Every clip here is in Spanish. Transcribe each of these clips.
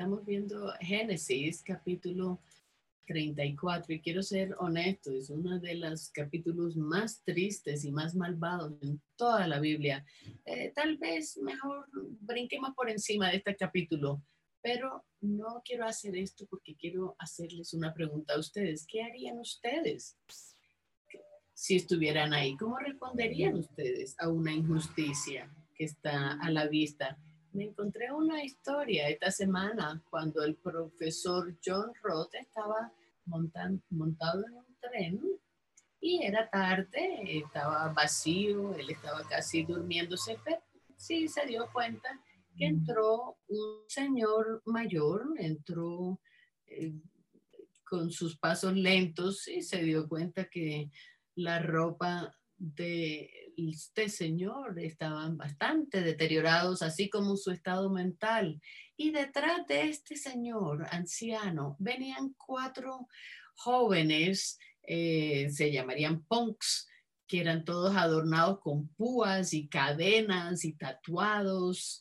estamos viendo Génesis, capítulo 34, y quiero ser honesto, es uno de los capítulos más tristes y más malvados en toda la Biblia. Tal vez mejor brinquemos por encima de este capítulo, pero no quiero hacer esto porque quiero hacerles una pregunta a ustedes. ¿Qué harían ustedes si estuvieran ahí? ¿Cómo responderían ustedes a una injusticia que está a la vista? Me encontré una historia esta semana cuando el profesor John Roth estaba montado en un tren y era tarde, estaba vacío, él estaba casi durmiéndose, pero sí se dio cuenta que entró un señor mayor, entró eh, con sus pasos lentos y se dio cuenta que la ropa de este señor estaban bastante deteriorados, así como su estado mental. Y detrás de este señor anciano venían cuatro jóvenes, se llamarían punks, que eran todos adornados con púas y cadenas y tatuados.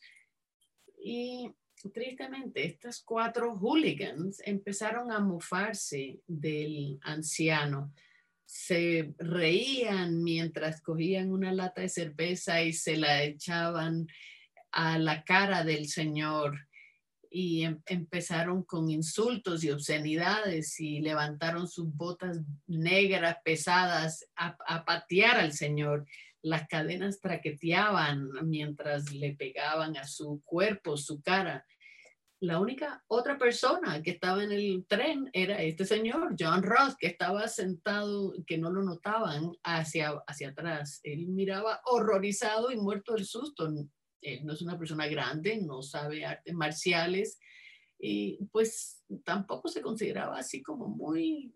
Y tristemente, estas cuatro hooligans empezaron a mofarse del anciano. Se reían mientras cogían una lata de cerveza y se la echaban a la cara del señor y empezaron con insultos y obscenidades y levantaron sus botas negras pesadas a patear al señor. Las cadenas traqueteaban mientras le pegaban a su cuerpo, su cara. La única otra persona que estaba en el tren era este señor, John Ross, que estaba sentado, que no lo notaban hacia atrás. Él miraba horrorizado y muerto del susto. Él no es una persona grande, no sabe artes marciales y pues tampoco se consideraba así como muy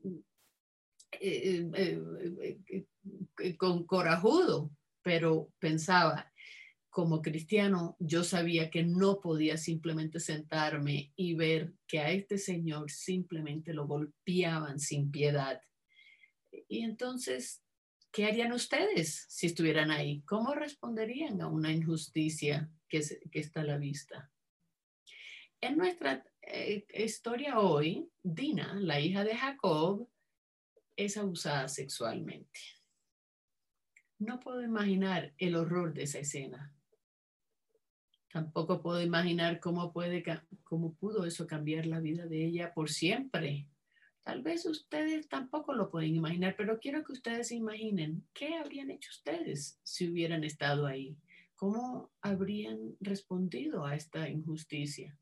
con corajudo, pero pensaba, como cristiano, yo sabía que no podía simplemente sentarme y ver que a este señor simplemente lo golpeaban sin piedad. Y entonces, ¿qué harían ustedes si estuvieran ahí? ¿Cómo responderían a una injusticia que está a la vista? En nuestra historia hoy, Dina, la hija de Jacob, es abusada sexualmente. No puedo imaginar el horror de esa escena. Tampoco puedo imaginar cómo pudo eso cambiar la vida de ella por siempre. Tal vez ustedes tampoco lo pueden imaginar, pero quiero que ustedes imaginen qué habrían hecho ustedes si hubieran estado ahí. ¿Cómo habrían respondido a esta injusticia?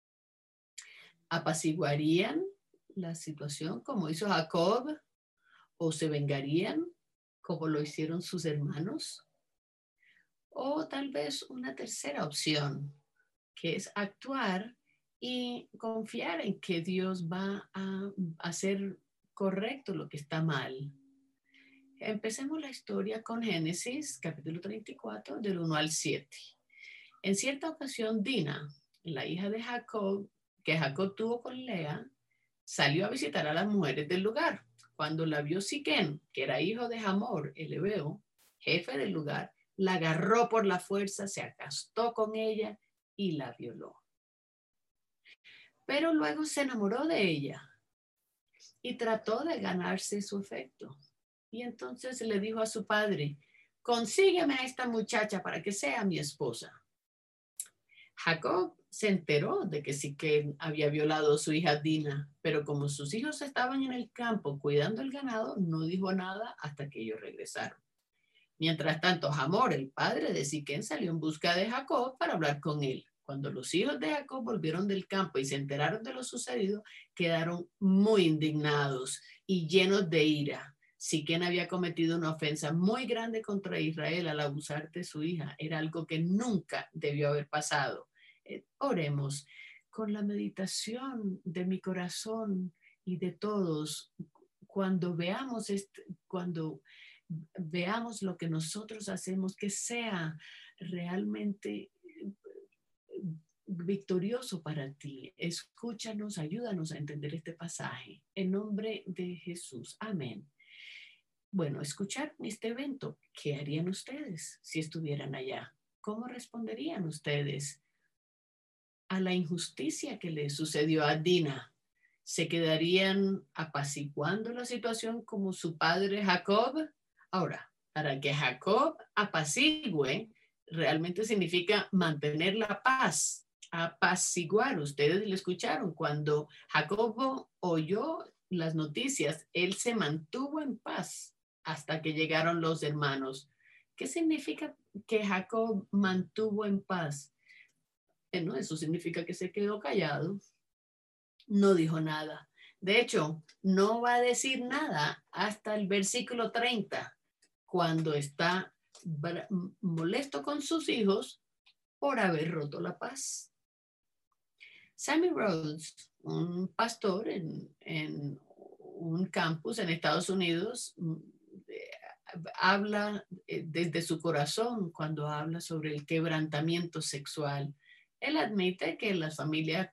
¿Apaciguarían la situación como hizo Jacob o se vengarían como lo hicieron sus hermanos? O tal vez una tercera opción, que es actuar y confiar en que Dios va a hacer correcto lo que está mal. Empecemos la historia con Génesis, capítulo 34, del 1 al 7. En cierta ocasión, Dina, la hija de Jacob, que Jacob tuvo con Lea, salió a visitar a las mujeres del lugar. Cuando la vio Siquem, que era hijo de Hamor, el hebeo, jefe del lugar, la agarró por la fuerza, se acostó con ella y la violó. Pero luego se enamoró de ella y trató de ganarse su afecto. Y entonces le dijo a su padre, consígueme a esta muchacha para que sea mi esposa. Jacob se enteró de que Siquem había violado a su hija Dina, pero como sus hijos estaban en el campo cuidando el ganado, no dijo nada hasta que ellos regresaron. Mientras tanto, Hamor, el padre de Siquem, salió en busca de Jacob para hablar con él. Cuando los hijos de Jacob volvieron del campo y se enteraron de lo sucedido, quedaron muy indignados y llenos de ira. Siquem había cometido una ofensa muy grande contra Israel al abusar de su hija. Era algo que nunca debió haber pasado. Oremos. Con la meditación de mi corazón y de todos, cuando veamos lo que nosotros hacemos, que sea realmente victorioso para ti. Escúchanos, ayúdanos a entender este pasaje. En nombre de Jesús. Amén. Bueno, escuchar este evento, ¿qué harían ustedes si estuvieran allá? ¿Cómo responderían ustedes? a la injusticia que le sucedió a Dina. ¿Se quedarían apaciguando la situación como su padre Jacob? Ahora, para que Jacob apacigüe, realmente significa mantener la paz, apaciguar. Ustedes lo escucharon, cuando Jacobo oyó las noticias, él se mantuvo en paz hasta que llegaron los hermanos. ¿Qué significa que Jacob mantuvo en paz? No, eso significa que se quedó callado, no dijo nada. De hecho, no va a decir nada hasta el versículo 30, cuando está molesto con sus hijos por haber roto la paz. Sammy Rhodes, un pastor en un campus en Estados Unidos, habla desde su corazón cuando habla sobre el quebrantamiento sexual. Él admite que las familias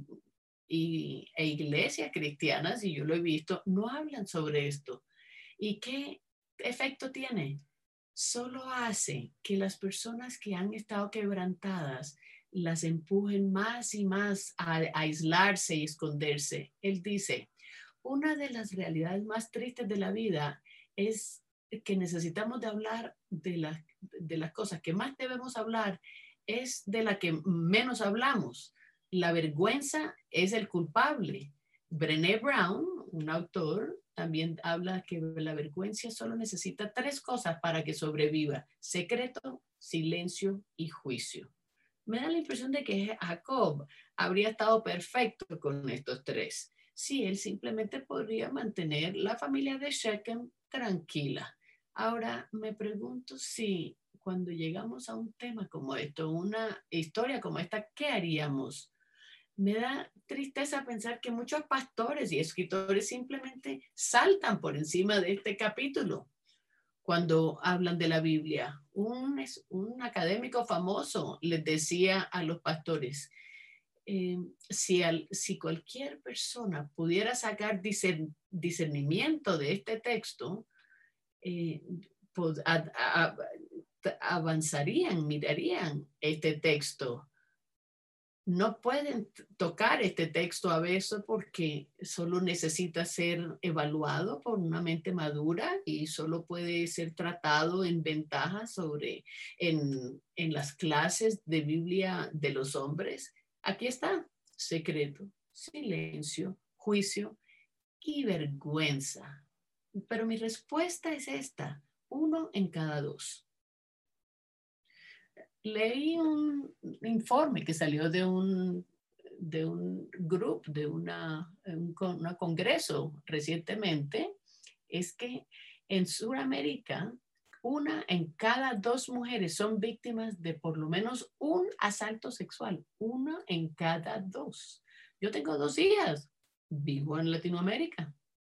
e iglesias cristianas, y yo lo he visto, no hablan sobre esto. ¿Y qué efecto tiene? Solo hace que las personas que han estado quebrantadas las empujen más y más a aislarse y esconderse. Él dice, una de las realidades más tristes de la vida es que necesitamos de hablar de las cosas que más debemos hablar, es de la que menos hablamos. La vergüenza es el culpable. Brené Brown, un autor, también habla que la vergüenza solo necesita 3 cosas para que sobreviva: secreto, silencio y juicio. Me da la impresión de que Jacob habría estado perfecto con estos 3. Sí, él simplemente podría mantener la familia de Shechem tranquila. Ahora me pregunto si cuando llegamos a un tema como esto, una historia como esta, ¿qué haríamos? Me da tristeza pensar que muchos pastores y escritores simplemente saltan por encima de este capítulo cuando hablan de la Biblia. Un académico famoso les decía a los pastores, si cualquier persona pudiera sacar discernimiento de este texto, pues, avanzarían, mirarían este texto. No pueden tocar este texto a veces porque solo necesita ser evaluado por una mente madura y solo puede ser tratado en ventaja en las clases de Biblia de los hombres. Aquí está: secreto, silencio, juicio y vergüenza. Pero mi respuesta es esta: 1 en cada 2. Leí un informe que salió de un grupo, de un congreso recientemente, es que en Sudamérica 1 en cada 2 mujeres son víctimas de por lo menos un asalto sexual. 1 en cada 2. Yo tengo 2 hijas, vivo en Latinoamérica.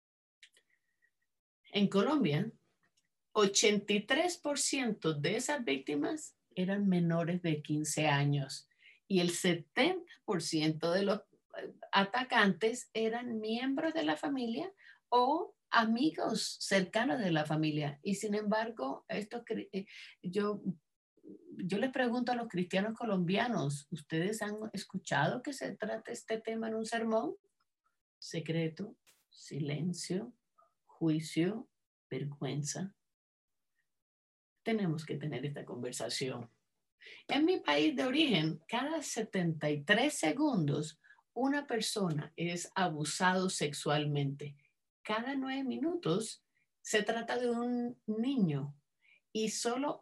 En Colombia, 83% de esas víctimas eran menores de 15 años y el 70% de los atacantes eran miembros de la familia o amigos cercanos de la familia. Y sin embargo, yo, yo les pregunto a los cristianos colombianos, ¿ustedes han escuchado que se trate este tema en un sermón? Secreto, silencio, juicio, vergüenza. Tenemos que tener esta conversación. En mi país de origen, cada 73 segundos, una persona es abusado sexualmente. Cada 9 minutos se trata de un niño y solo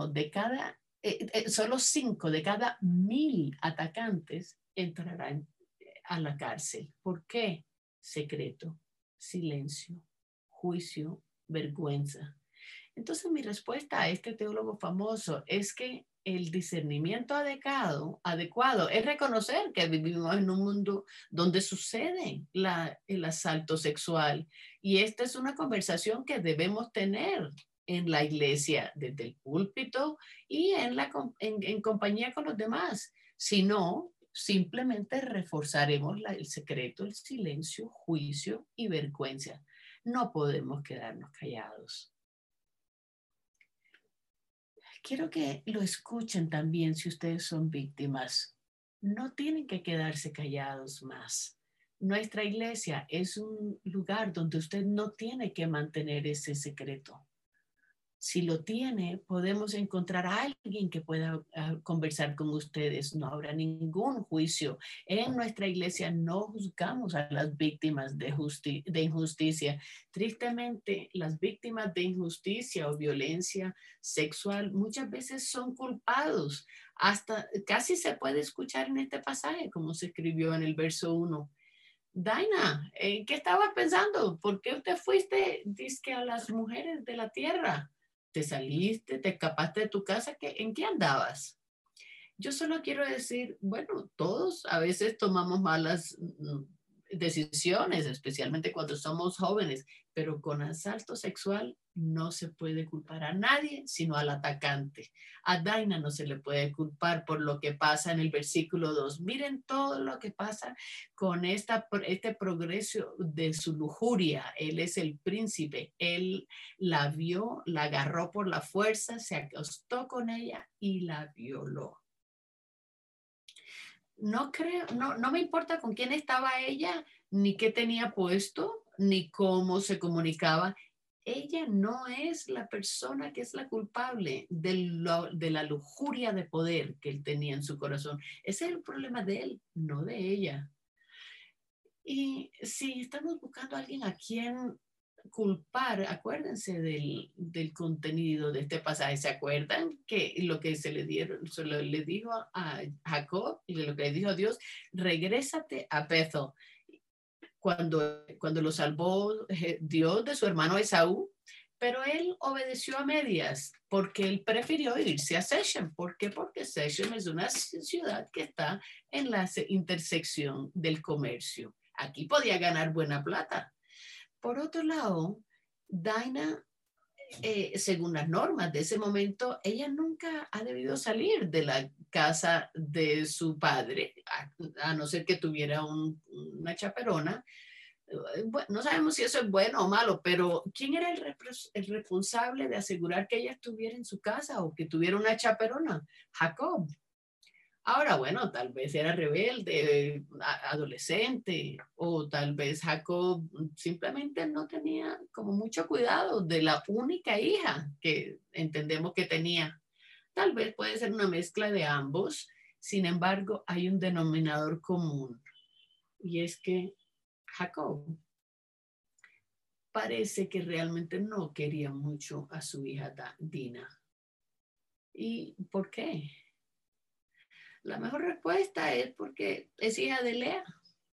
solo 5 de cada 1000 atacantes entrarán a la cárcel. ¿Por qué? Secreto, silencio, juicio, vergüenza. Entonces mi respuesta a este teólogo famoso es que el discernimiento adecuado es reconocer que vivimos en un mundo donde sucede el asalto sexual, y esta es una conversación que debemos tener en la iglesia, desde el púlpito y en compañía con los demás. Si no, simplemente reforzaremos el secreto, el silencio, juicio y vergüenza. No podemos quedarnos callados. Quiero que lo escuchen también si ustedes son víctimas. no tienen que quedarse callados más. Nuestra iglesia es un lugar donde usted no tiene que mantener ese secreto. Si lo tiene, podemos encontrar a alguien que pueda conversar con ustedes. No habrá ningún juicio. En nuestra iglesia no juzgamos a las víctimas de injusticia. Tristemente, las víctimas de injusticia o violencia sexual muchas veces son culpados. Hasta casi se puede escuchar en este pasaje, como se escribió en el verso 1. Daina, ¿qué estabas pensando? ¿Por qué usted fuiste, dizque, a las mujeres de la tierra? ¿Te saliste, te escapaste de tu casa? ¿En qué andabas? Yo solo quiero decir, bueno, todos a veces tomamos malas decisiones, especialmente cuando somos jóvenes, pero con asalto sexual no se puede culpar a nadie, sino al atacante. A Daina no se le puede culpar por lo que pasa en el versículo 2. Miren todo lo que pasa con este progreso de su lujuria. Él es el príncipe. Él la vio, la agarró por la fuerza, se acostó con ella y la violó. No me importa con quién estaba ella, ni qué tenía puesto, ni cómo se comunicaba. Ella no es la persona que es la culpable de la lujuria de poder que él tenía en su corazón. Ese es el problema de él, no de ella. Y si estamos buscando a alguien a quien culpar, acuérdense del contenido de este pasaje. ¿Se acuerdan que lo que se le dijo a Jacob y lo que le dijo a Dios? Regrésate a Bethel. Cuando lo salvó Dios de su hermano Esaú, pero él obedeció a medias porque él prefirió irse a Shechem. ¿Por qué? Porque Shechem es una ciudad que está en la intersección del comercio. Aquí podía ganar buena plata. Por otro lado, Daina, según las normas de ese momento, ella nunca ha debido salir de la casa de su padre, a no ser que tuviera una chaperona. Bueno, no sabemos si eso es bueno o malo, pero ¿quién era el responsable de asegurar que ella estuviera en su casa o que tuviera una chaperona? Jacob. Ahora, bueno, tal vez era rebelde, adolescente, o tal vez Jacob simplemente no tenía como mucho cuidado de la única hija que entendemos que tenía. Tal vez puede ser una mezcla de ambos. Sin embargo, hay un denominador común, y es que Jacob parece que realmente no quería mucho a su hija Dina. ¿Y por qué? La mejor respuesta es porque es hija de Lea.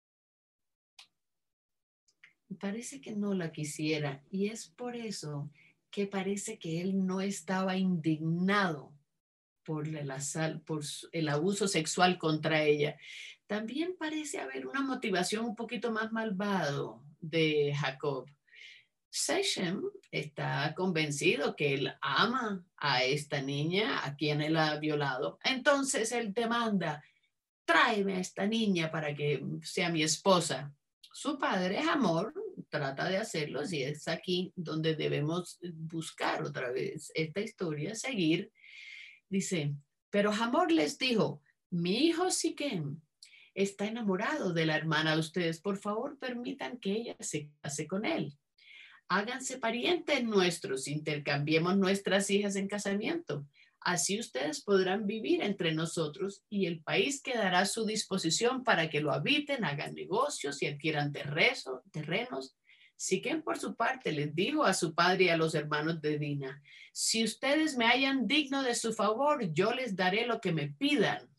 Parece que no la quisiera y es por eso que parece que él no estaba indignado por el abuso sexual contra ella. También parece haber una motivación un poquito más malvado de Jacob. Shechem está convencido que él ama a esta niña a quien él ha violado. Entonces él demanda, tráeme a esta niña para que sea mi esposa. Su padre, Hamor, trata de hacerlo y es aquí donde debemos buscar otra vez esta historia, seguir. Dice, pero Hamor les dijo, mi hijo Siquem está enamorado de la hermana de ustedes. Por favor, permitan que ella se case con él. Háganse parientes nuestros, intercambiemos nuestras hijas en casamiento. Así ustedes podrán vivir entre nosotros y el país quedará a su disposición para que lo habiten, hagan negocios y adquieran terrenos. Siquem, por su parte, les dijo a su padre y a los hermanos de Dina, si ustedes me hallan digno de su favor, yo les daré lo que me pidan.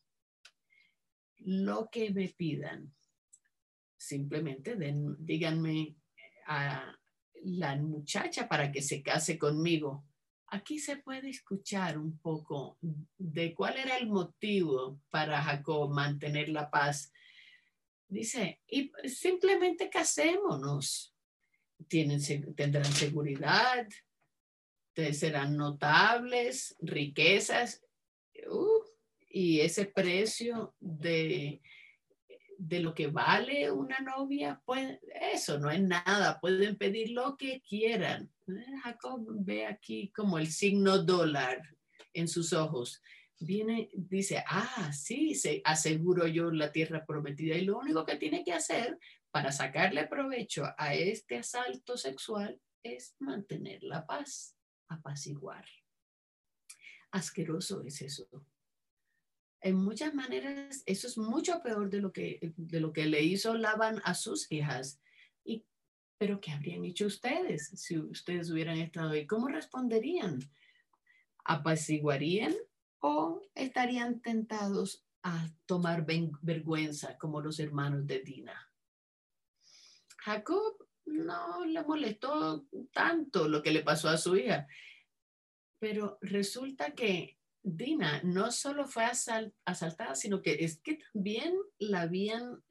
Lo que me pidan. Simplemente díganme a la muchacha para que se case conmigo. Aquí se puede escuchar un poco de cuál era el motivo para Jacob mantener la paz. Dice, y simplemente casémonos. Tendrán seguridad, serán notables, riquezas, y ese precio de lo que vale una novia, pues eso no es nada, pueden pedir lo que quieran. Jacob ve aquí como el signo dólar en sus ojos. viene, dice, sí, se aseguro yo la tierra prometida y lo único que tiene que hacer para sacarle provecho a este asalto sexual es mantener la paz, apaciguar. Asqueroso es eso. En muchas maneras, eso es mucho peor de lo que le hizo Labán a sus hijas. Pero ¿qué habrían hecho ustedes si ustedes hubieran estado ahí? ¿Cómo responderían? ¿Apaciguarían o estarían tentados a tomar vergüenza como los hermanos de Dina? Jacob no le molestó tanto lo que le pasó a su hija, pero resulta que Dina no solo fue asaltada, sino que es que también la habían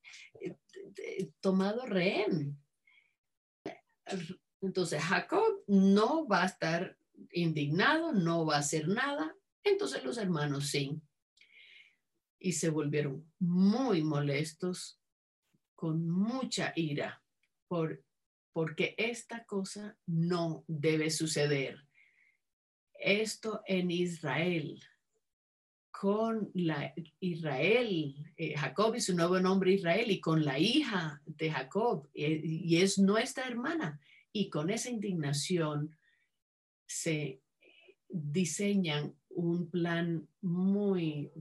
tomado rehén. Entonces Jacob no va a estar indignado, no va a hacer nada. Entonces los hermanos sí. Y se volvieron muy molestos, con mucha ira, porque esta cosa no debe suceder. Esto en Israel, con Jacob y su nuevo nombre Israel, y con la hija de Jacob, y es nuestra hermana. Y con esa indignación se diseñan un plan muy,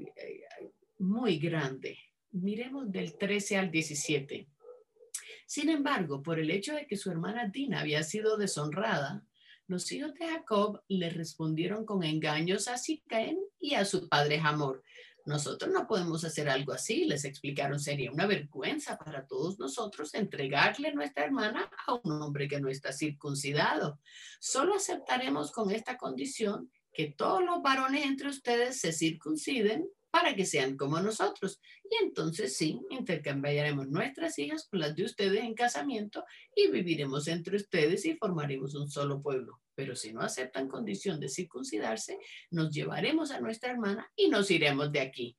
muy grande. Miremos del 13 al 17. Sin embargo, por el hecho de que su hermana Dina había sido deshonrada, los hijos de Jacob le respondieron con engaños a Siquem y a su padre Hamor. Nosotros no podemos hacer algo así, les explicaron. Sería una vergüenza para todos nosotros entregarle nuestra hermana a un hombre que no está circuncidado. Solo aceptaremos con esta condición que todos los varones entre ustedes se circunciden para que sean como nosotros. Y entonces sí, intercambiaremos nuestras hijas con las de ustedes en casamiento y viviremos entre ustedes y formaremos un solo pueblo. Pero si no aceptan condición de circuncidarse, nos llevaremos a nuestra hermana y nos iremos de aquí.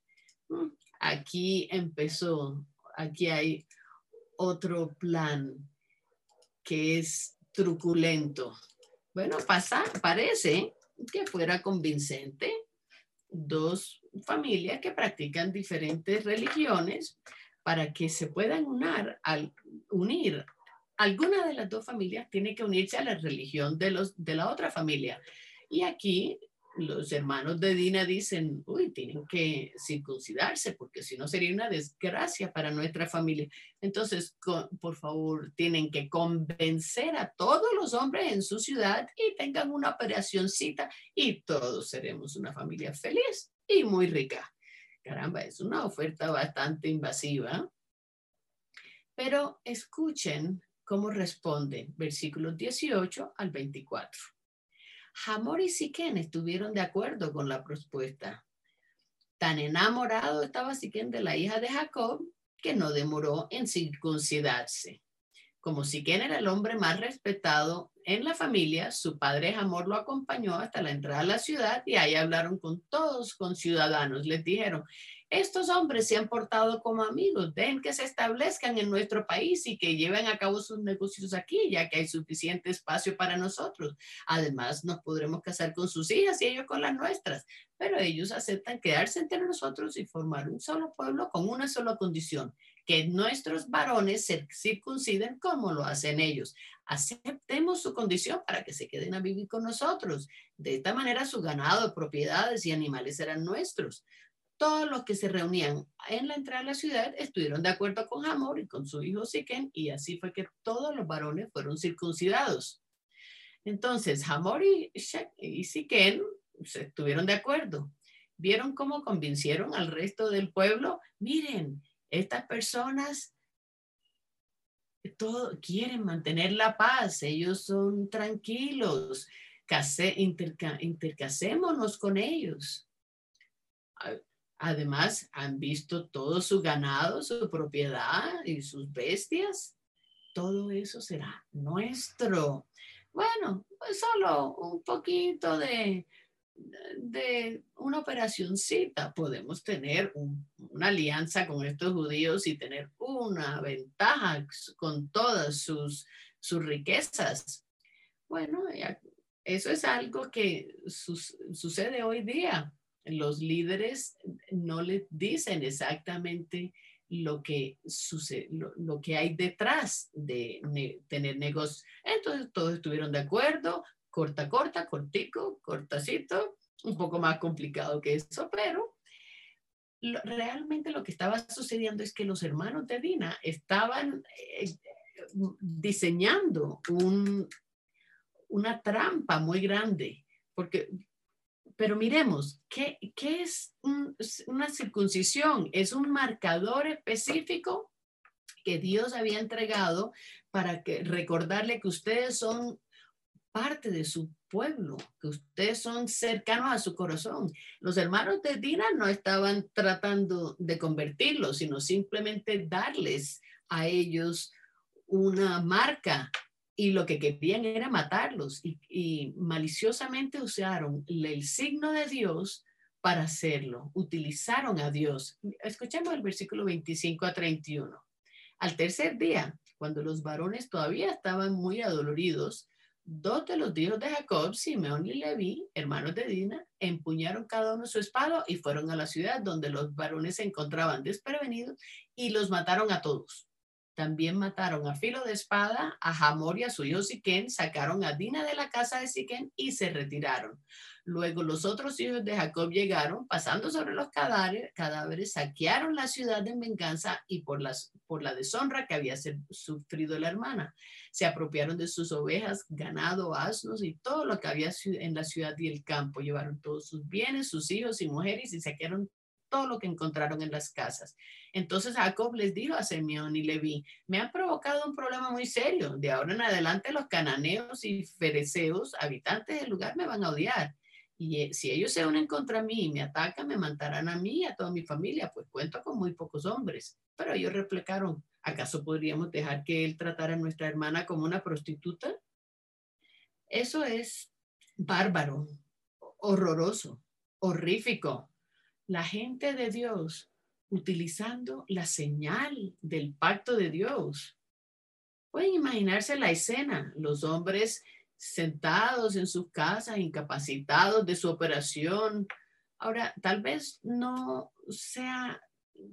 Aquí empezó, aquí hay otro plan que es truculento. Bueno, parece que fuera convincente. Dos familias que practican diferentes religiones para que se puedan unir. Alguna de las dos familias tiene que unirse a la religión de la otra familia. Y aquí los hermanos de Dina dicen, tienen que circuncidarse porque si no sería una desgracia para nuestra familia. Entonces, por favor, tienen que convencer a todos los hombres en su ciudad y tengan una operacioncita y todos seremos una familia feliz y muy rica. Caramba, es una oferta bastante invasiva. Pero escuchen cómo responden, versículos 18 al 24. Hamor y Siquem estuvieron de acuerdo con la propuesta. Tan enamorado estaba Siquem de la hija de Jacob que no demoró en circuncidarse. Como Siquem era el hombre más respetado en la familia, su padre Hamor lo acompañó hasta la entrada a la ciudad y ahí hablaron con todos, con ciudadanos. Les dijeron, estos hombres se han portado como amigos, dejen que se establezcan en nuestro país y que lleven a cabo sus negocios aquí, ya que hay suficiente espacio para nosotros. Además, nos podremos casar con sus hijas y ellos con las nuestras, pero ellos aceptan quedarse entre nosotros y formar un solo pueblo con una sola condición, que nuestros varones se circunciden como lo hacen ellos. Aceptemos su condición para que se queden a vivir con nosotros. De esta manera su ganado, propiedades y animales serán nuestros. Todos los que se reunían en la entrada a la ciudad estuvieron de acuerdo con Hamor y con su hijo Siquem, y así fue que todos los varones fueron circuncidados. Entonces Hamor y Siquem se estuvieron de acuerdo. ¿Vieron cómo convencieron al resto del pueblo? Miren, estas personas quieren mantener la paz, ellos son tranquilos, intercasémonos con ellos. Además, han visto todo su ganado, su propiedad y sus bestias. Todo eso será nuestro. Bueno, pues solo un poquito de una operacioncita. Podemos tener una alianza con estos judíos y tener una ventaja con todas sus riquezas. Bueno, eso es algo que sucede hoy día. los líderes no les dicen exactamente lo que sucede, lo que hay detrás de tener negocios. Entonces todos estuvieron de acuerdo, cortico, cortacito, un poco más complicado que eso, pero realmente lo que estaba sucediendo es que los hermanos de Dina estaban diseñando una trampa muy grande, pero miremos, ¿qué es una circuncisión? Es un marcador específico que Dios había entregado para recordarle que ustedes son parte de su pueblo, que ustedes son cercanos a su corazón. Los hermanos de Dina no estaban tratando de convertirlos, sino simplemente darles a ellos una marca, y lo que querían era matarlos, y maliciosamente usaron el signo de Dios para hacerlo. Utilizaron a Dios. Escuchemos el versículo 25 a 31. Al tercer día, cuando los varones todavía estaban muy adoloridos, dos de los hijos de Jacob, Simeón y Leví, hermanos de Dina, empuñaron cada uno su espada y fueron a la ciudad donde los varones se encontraban desprevenidos y los mataron a todos. También mataron a filo de espada a Hamor y a su hijo Siquén, sacaron a Dina de la casa de Siquén y se retiraron. Luego los otros hijos de Jacob llegaron, pasando sobre los cadáveres, saquearon la ciudad en venganza y por la deshonra que había sufrido la hermana. Se apropiaron de sus ovejas, ganado, asnos y todo lo que había en la ciudad y el campo. Llevaron todos sus bienes, sus hijos y mujeres y saquearon todo lo que encontraron en las casas. Entonces Jacob les dijo a Simeón y Leví: me han provocado un problema muy serio. De ahora en adelante los cananeos y fereceos, habitantes del lugar, me van a odiar. Y si ellos se unen contra mí y me atacan, me matarán a mí y a toda mi familia, pues cuento con muy pocos hombres. Pero ellos replicaron: ¿acaso podríamos dejar que él tratara a nuestra hermana como una prostituta? Eso es bárbaro, horroroso, horrífico. La gente de Dios utilizando la señal del pacto de Dios. Pueden imaginarse la escena: los hombres sentados en sus casas, incapacitados de su operación. Ahora, tal vez no sea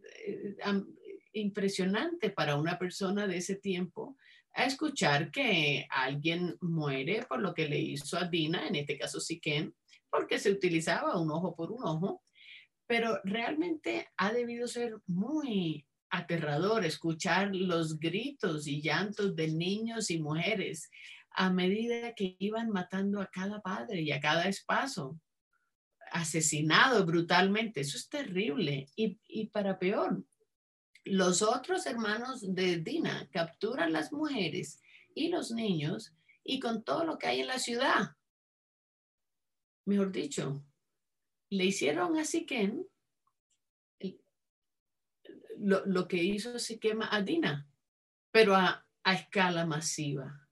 impresionante para una persona de ese tiempo a escuchar que alguien muere por lo que le hizo a Dina, en este caso Siquén, porque se utilizaba un ojo por un ojo. Pero realmente ha debido ser muy aterrador escuchar los gritos y llantos de niños y mujeres a medida que iban matando a cada padre y a cada esposo, asesinado brutalmente. Eso es terrible. Y para peor, los otros hermanos de Dina capturan las mujeres y los niños y con todo lo que hay en la ciudad. Mejor dicho, le hicieron a Siquén lo que hizo Siquem a Dina, pero a escala masiva.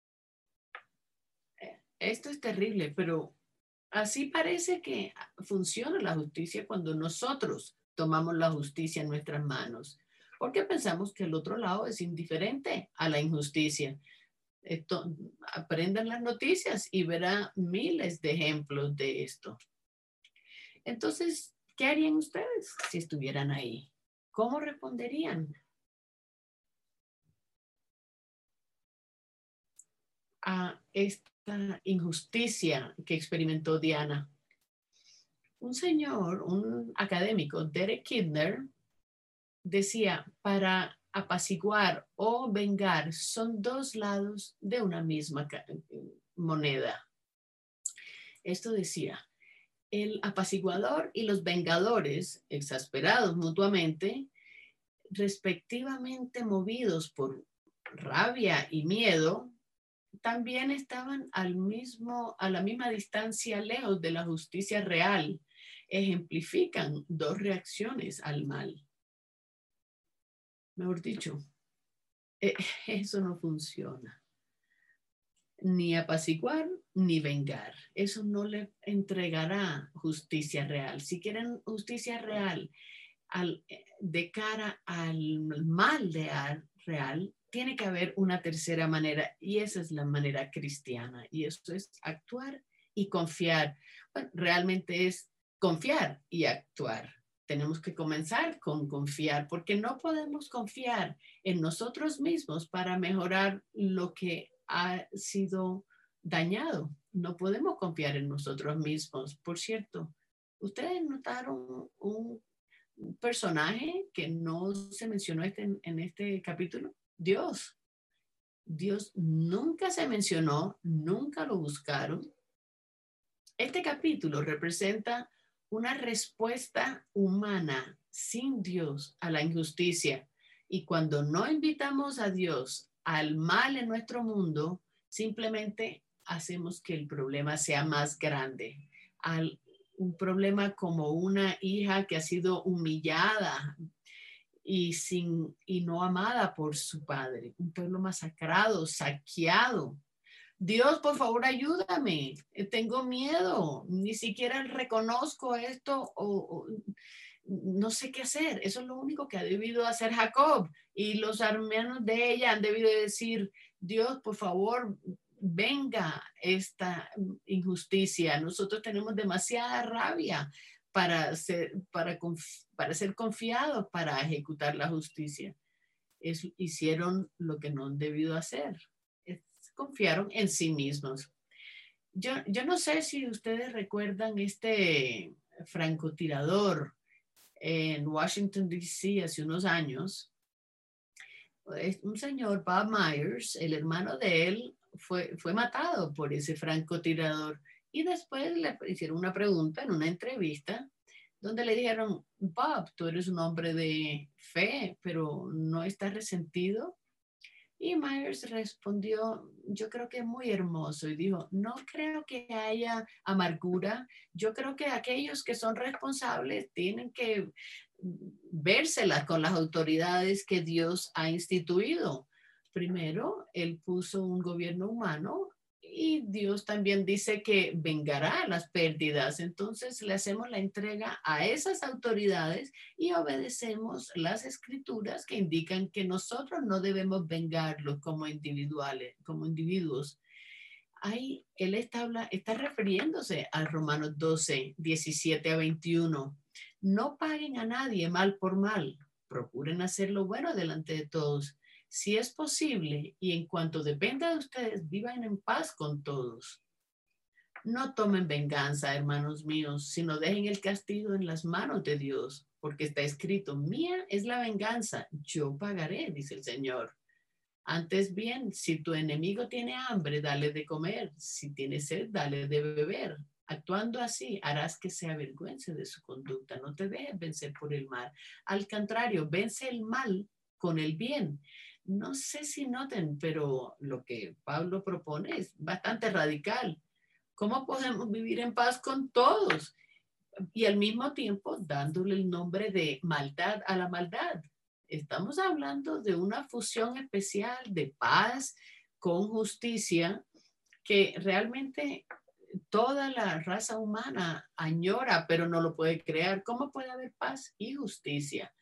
Esto es terrible, pero así parece que funciona la justicia cuando nosotros tomamos la justicia en nuestras manos, porque pensamos que el otro lado es indiferente a la injusticia. Aprendan las noticias y verán miles de ejemplos de esto. Entonces, ¿qué harían ustedes si estuvieran ahí? ¿Cómo responderían a esta injusticia que experimentó Diana? Un señor, un académico, Derek Kidner, decía: para apaciguar o vengar son dos lados de una misma moneda. Esto decía: el apaciguador y los vengadores, exasperados mutuamente, respectivamente movidos por rabia y miedo, también estaban a la misma distancia lejos de la justicia real. Ejemplifican dos reacciones al mal. Mejor dicho, eso no funciona. Ni apaciguar ni vengar. Eso no le entregará justicia real. Si quieren justicia real de cara al mal real, tiene que haber una tercera manera, y esa es la manera cristiana, y eso es actuar y confiar. Bueno, realmente es confiar y actuar. Tenemos que comenzar con confiar, porque no podemos confiar en nosotros mismos para mejorar lo que ha sido dañado. No podemos confiar en nosotros mismos. Por cierto, ¿ustedes notaron un personaje que no se mencionó en este capítulo? Dios. Dios nunca se mencionó, nunca lo buscaron. Este capítulo representa una respuesta humana sin Dios a la injusticia. Y cuando no invitamos a Dios al mal en nuestro mundo, simplemente hacemos que el problema sea más grande. Un problema como una hija que ha sido humillada y no amada por su padre, un pueblo masacrado, saqueado. Dios, por favor, ayúdame. Tengo miedo. Ni siquiera reconozco esto o no sé qué hacer. Eso es lo único que ha debido hacer Jacob. Y los hermanos de ella han debido decir, Dios, por favor, venga esta injusticia. Nosotros tenemos demasiada rabia para ser confiados para ejecutar la justicia. Hicieron lo que no han debido hacer. Confiaron en sí mismos. Yo no sé si ustedes recuerdan este francotirador en Washington, D.C. hace unos años. Un señor, Bob Myers, el hermano de él, fue matado por ese francotirador. Y después le hicieron una pregunta en una entrevista donde le dijeron, Bob, tú eres un hombre de fe, pero ¿no estás resentido? Y Myers respondió, yo creo que es muy hermoso, y dijo, no creo que haya amargura, yo creo que aquellos que son responsables tienen que vérselas con las autoridades que Dios ha instituido. Primero, él puso un gobierno humano y Dios también dice que vengará las pérdidas. Entonces le hacemos la entrega a esas autoridades y obedecemos las escrituras que indican que nosotros no debemos vengarlos como individuos. Ahí él está refiriéndose al Romanos 12, 17 a 21. No paguen a nadie mal por mal. Procuren hacer lo bueno delante de todos. Si es posible y en cuanto dependa de ustedes, vivan en paz con todos. No tomen venganza, hermanos míos, sino dejen el castigo en las manos de Dios, porque está escrito, mía es la venganza, yo pagaré, dice el Señor. Antes bien, si tu enemigo tiene hambre, dale de comer, si tiene sed, dale de beber. Actuando así, harás que se avergüence de su conducta, no te dejes vencer por el mal. Al contrario, vence el mal con el bien. No sé si noten, pero lo que Pablo propone es bastante radical. ¿Cómo podemos vivir en paz con todos? Y al mismo tiempo dándole el nombre de maldad a la maldad. Estamos hablando de una fusión especial de paz con justicia que realmente toda la raza humana añora, pero no lo puede crear. ¿Cómo puede haber paz y justicia?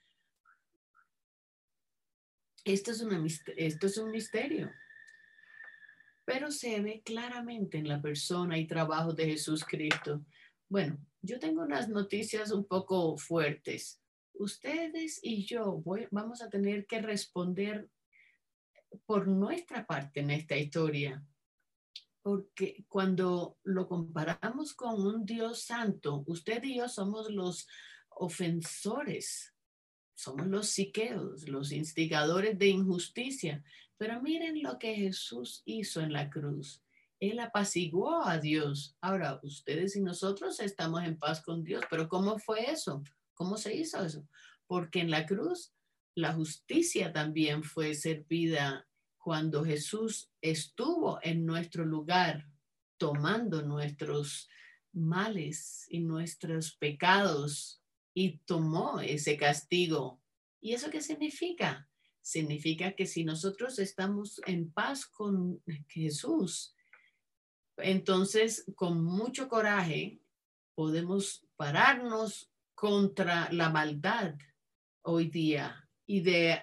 Esto es un misterio, pero se ve claramente en la persona y trabajo de Jesús Cristo. Bueno, yo tengo unas noticias un poco fuertes. Ustedes y yo vamos a tener que responder por nuestra parte en esta historia, porque cuando lo comparamos con un Dios santo, usted y yo somos los ofensores, somos los siqueos, los instigadores de injusticia. Pero miren lo que Jesús hizo en la cruz. Él apaciguó a Dios. Ahora, ustedes y nosotros estamos en paz con Dios, pero ¿cómo fue eso? ¿Cómo se hizo eso? Porque en la cruz la justicia también fue servida cuando Jesús estuvo en nuestro lugar, tomando nuestros males y nuestros pecados y tomó ese castigo. ¿Y eso qué significa? Significa que si nosotros estamos en paz con Jesús, entonces con mucho coraje podemos pararnos contra la maldad hoy día y de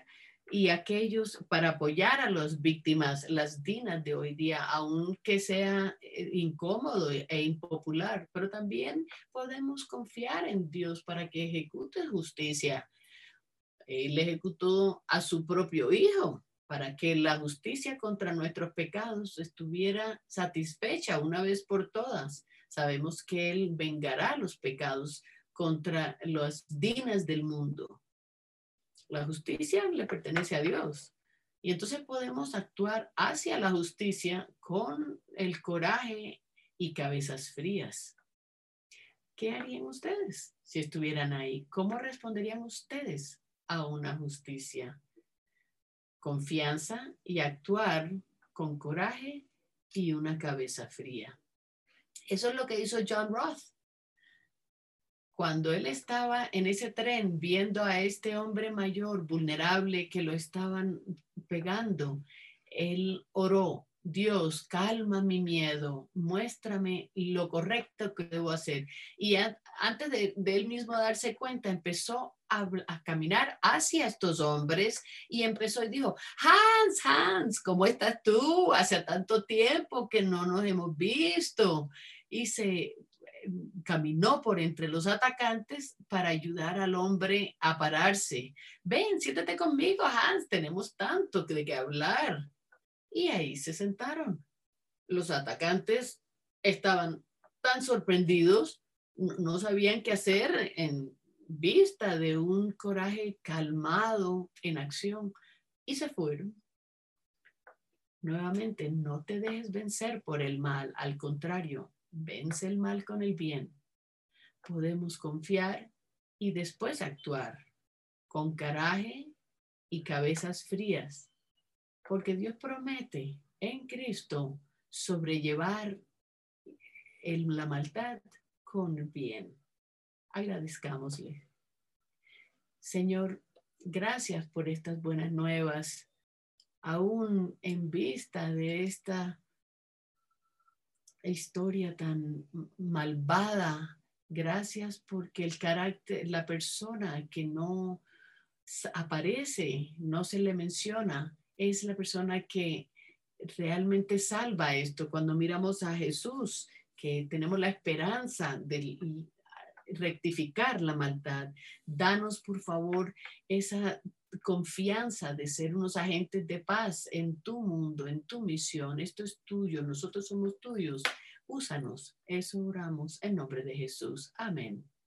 y aquellos para apoyar a las víctimas, las dinas de hoy día, aunque sea incómodo e impopular, pero también podemos confiar en Dios para que ejecute justicia. Él ejecutó a su propio Hijo para que la justicia contra nuestros pecados estuviera satisfecha una vez por todas. Sabemos que Él vengará los pecados contra las dinas del mundo. La justicia le pertenece a Dios. Y entonces podemos actuar hacia la justicia con el coraje y cabezas frías. ¿Qué harían ustedes si estuvieran ahí? ¿Cómo responderían ustedes a una justicia? Confianza y actuar con coraje y una cabeza fría. Eso es lo que hizo John Roth. Cuando él estaba en ese tren viendo a este hombre mayor vulnerable que lo estaban pegando, él oró: Dios, calma mi miedo, muéstrame lo correcto que debo hacer. Y antes de él mismo darse cuenta, empezó a caminar hacia estos hombres y empezó y dijo: Hans, Hans, ¿cómo estás tú? Hace tanto tiempo que no nos hemos visto. Y se caminó por entre los atacantes para ayudar al hombre a pararse. Ven, siéntate conmigo, Hans, tenemos tanto de qué hablar. Y ahí se sentaron. Los atacantes estaban tan sorprendidos, no sabían qué hacer en vista de un coraje calmado en acción, y se fueron. Nuevamente, no te dejes vencer por el mal, al contrario, vence el mal con el bien. Podemos confiar y después actuar con coraje y cabezas frías, porque Dios promete en Cristo sobrellevar la maldad con bien. Agradezcámosle. Señor, gracias por estas buenas nuevas, aún en vista de esta historia tan malvada. Gracias porque el carácter, la persona que no aparece, no se le menciona, es la persona que realmente salva esto. Cuando miramos a Jesús, que tenemos la esperanza de rectificar la maldad, danos por favor esa confianza de ser unos agentes de paz en tu mundo, en tu misión. Esto es tuyo, nosotros somos tuyos. Úsanos. Eso oramos en nombre de Jesús. Amén.